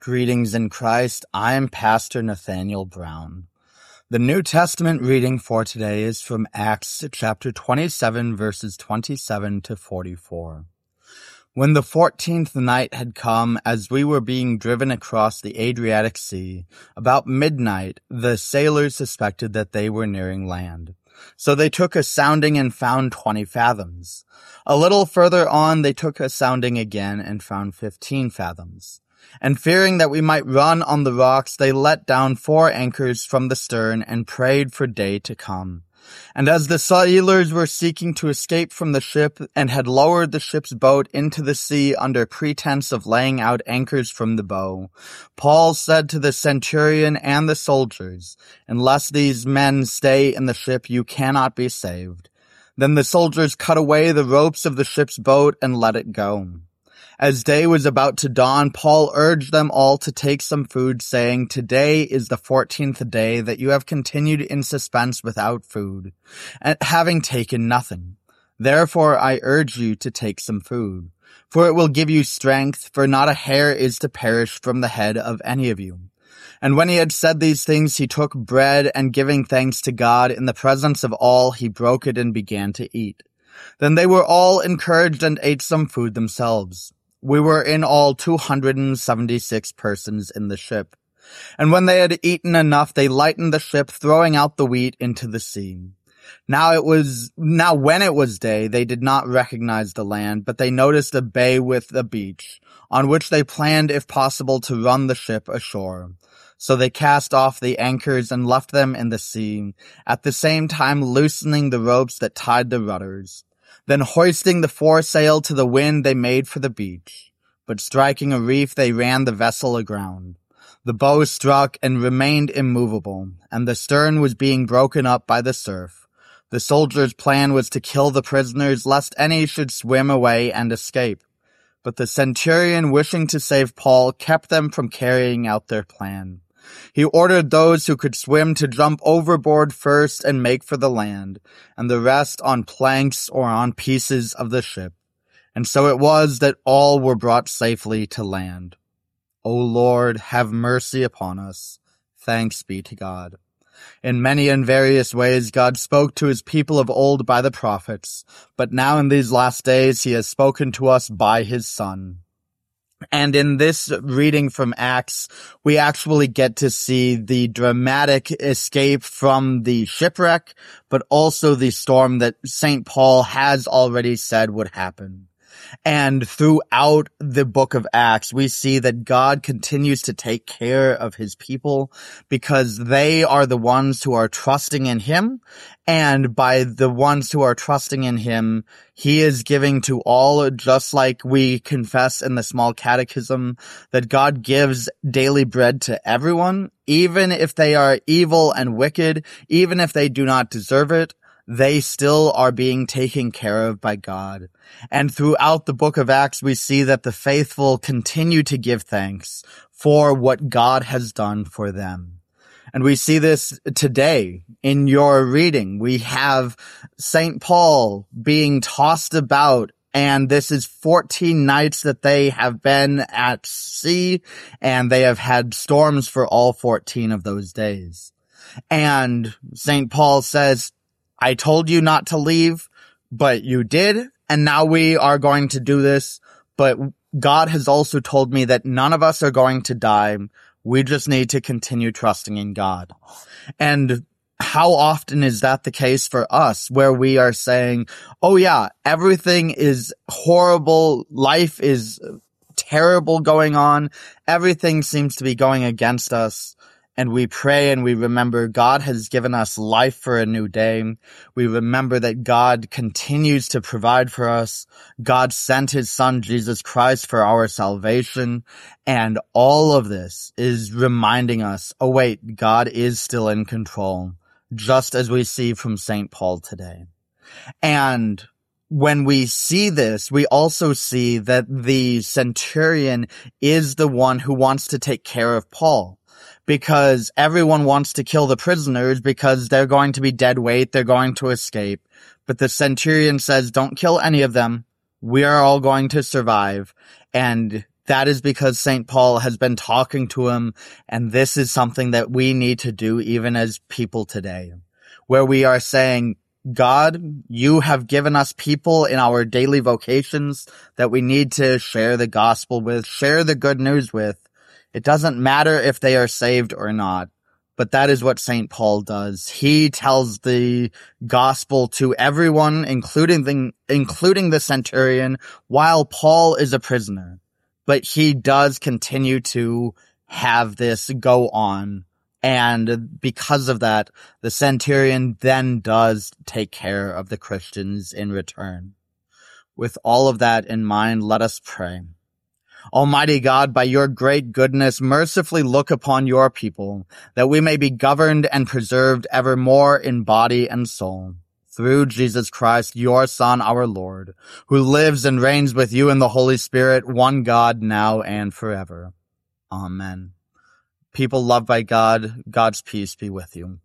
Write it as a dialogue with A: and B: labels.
A: Greetings in Christ. I am Pastor Nathaniel Brown. The New Testament reading for today is from Acts chapter 27, verses 27 to 44. When the 14th night had come, as we were being driven across the Adriatic Sea, about midnight, the sailors suspected that they were nearing land. So they took a sounding and found 20 fathoms. A little further on, they took a sounding again and found 15 fathoms. And fearing that we might run on the rocks, they let down 4 anchors from the stern and prayed for day to come. And as the sailors were seeking to escape from the ship and had lowered the ship's boat into the sea under pretense of laying out anchors from the bow, Paul said to the centurion and the soldiers, "Unless these men stay in the ship, you cannot be saved." Then the soldiers cut away the ropes of the ship's boat and let it go. As day was about to dawn, Paul urged them all to take some food, saying, "Today is the 14th day that you have continued in suspense without food, and having taken nothing. Therefore I urge you to take some food, for it will give you strength, for not a hair is to perish from the head of any of you." And when he had said these things, he took bread, and giving thanks to God in the presence of all, he broke it and began to eat. Then they were all encouraged and ate some food themselves. We were in all 276 persons in the ship. And when they had eaten enough, they lightened the ship, throwing out the wheat into the sea. Now when it was day, they did not recognize the land, but they noticed a bay with a beach, on which they planned, if possible, to run the ship ashore. So they cast off the anchors and left them in the sea, at the same time loosening the ropes that tied the rudders. Then hoisting the foresail to the wind, they made for the beach. But striking a reef, they ran the vessel aground. The bow struck and remained immovable, and the stern was being broken up by the surf. The soldiers' plan was to kill the prisoners, lest any should swim away and escape. But the centurion, wishing to save Paul, kept them from carrying out their plan. He ordered those who could swim to jump overboard first and make for the land, and the rest on planks or on pieces of the ship. And so it was that all were brought safely to land. O Lord, have mercy upon us. Thanks be to God. In many and various ways God spoke to his people of old by the prophets, but now in these last days he has spoken to us by his Son. And in this reading from Acts, we actually get to see the dramatic escape from the shipwreck, but also the storm that St. Paul has already said would happen. And throughout the book of Acts, we see that God continues to take care of his people because they are the ones who are trusting in him. And by the ones who are trusting in him, he is giving to all, just like we confess in the small catechism, that God gives daily bread to everyone, even if they are evil and wicked, even if they do not deserve it. They still are being taken care of by God. And throughout the book of Acts, we see that the faithful continue to give thanks for what God has done for them. And we see this today in your reading. We have St. Paul being tossed about, and this is 14 nights that they have been at sea, and they have had storms for all 14 of those days. And St. Paul says, "I told you not to leave, but you did, and now we are going to do this. But God has also told me that none of us are going to die. We just need to continue trusting in God." And how often is that the case for us, where we are saying, "Oh yeah, everything is horrible, life is terrible going on, everything seems to be going against us." And we pray and we remember God has given us life for a new day. We remember that God continues to provide for us. God sent his Son, Jesus Christ, for our salvation. And all of this is reminding us, oh wait, God is still in control, just as we see from St. Paul today. And when we see this, we also see that the centurion is the one who wants to take care of Paul. Because everyone wants to kill the prisoners because they're going to be dead weight, they're going to escape. But the centurion says, don't kill any of them. We are all going to survive. And That is because St. Paul has been talking to him, and this is something that we need to do even as people today, where we are saying, God, you have given us people in our daily vocations that we need to share the gospel with, share the good news with. It doesn't matter if they are saved or not, but that is what St. Paul does. He tells the gospel to everyone, including the centurion, while Paul is a prisoner. But he does continue to have this go on. And because of that, the centurion then does take care of the Christians in return. With all of that in mind, let us pray. Almighty God, by your great goodness, mercifully look upon your people, that we may be governed and preserved evermore in body and soul. Through Jesus Christ, your Son, our Lord, who lives and reigns with you in the Holy Spirit, one God, now and forever. Amen. People loved by God, God's peace be with you.